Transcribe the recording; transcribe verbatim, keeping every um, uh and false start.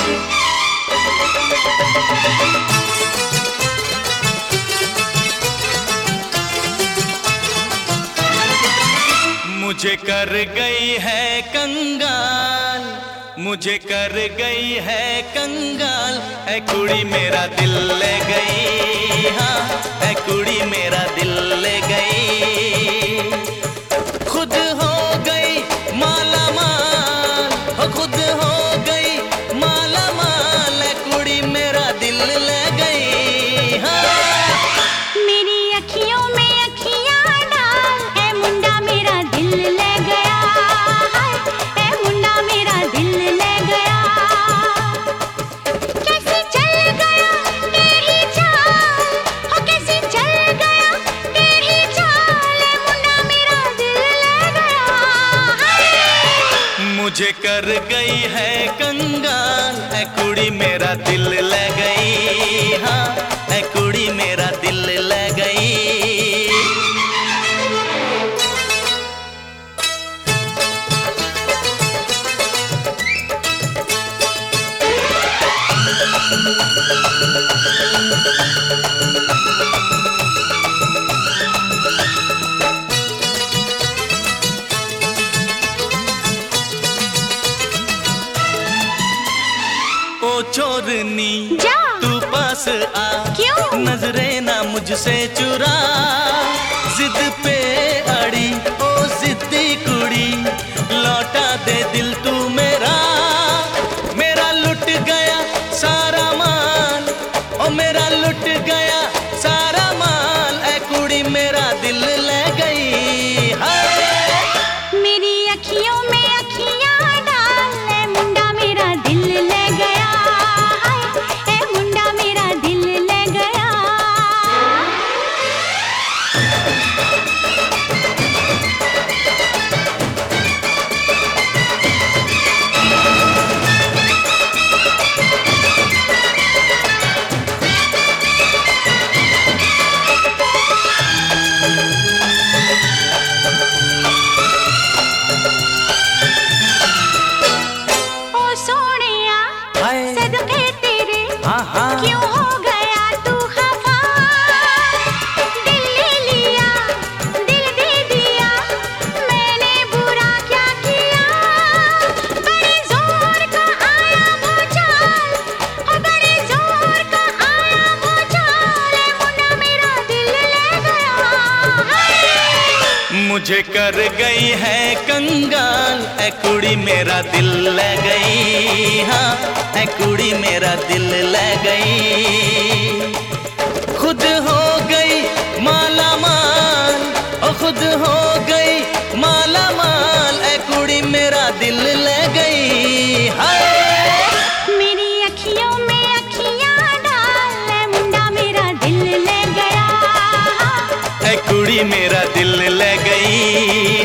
मुझे कर गई है कंगाल, मुझे कर गई है कंगाल, ऐ कुड़ी मेरा दिल ले गई, हाँ ऐ कुड़ी मेरा दिल ले गई। खुद हो गई माला माल, हो खुद हो गई माला माल, ऐ कुड़ी मेरा दिल ले गई। हाँ मेरी अखियों में अखियां डाल, ऐ मुंडा मेरा दिल ले गया, ऐ मुंडा मेरा दिल ले गया। कैसे चल गया तेरी चाल, हो कैसे चल गया तेरी चाल, ऐ मुंडा मेरा दिल ले गया। मुझे कर गई है कंगाल, ऐ कुड़ी मेरा दिल ले गई, हाँ ऐ कुड़ी मेरा दिल ले गई। ओ चोरनी जा तू पास आ, क्यों? नजरे ना मुझसे चुरा, जिद पे अड़ी ओ जिद्दी कुड़ी, लौटा दे दिल तू मेरा, मेरा लुट गया सारा माल, ओ मेरा लुट गया सारा माल, ऐ कुड़ी मेरा दिल ले गई। हाय मेरी अखियों में अखियां डाल, ऐ मुंडा मेरा दिल ले गया, ऐ मुंडा मेरा दिल ले गया। ओ सोनिया हाय सदके तेरे, हाँ हाँ क्यों हो गया तू खफा, दिल ले लिया दिल दे दिया, मैंने बुरा क्या किया। बड़े जोर का आया वो चाल, ओ बड़े जोर का आया वो चाल, ऐ मुन्ना मेरा दिल ले गया। मुझे कर गई है कंगाल, ऐ कुड़ी मेरा दिल ले गई, हाँ ऐ कुड़ी मेरा दिल ले गई। खुद हो गई माला माल, ओ खुद हो गई माला माल, ऐ कुड़ी मेरा दिल ले गई। हाय मेरी अखियों में अखियां डाल, ऐ मुंडा मेरा दिल ले गया, ऐ कुड़ी मेरा दिल ले गई।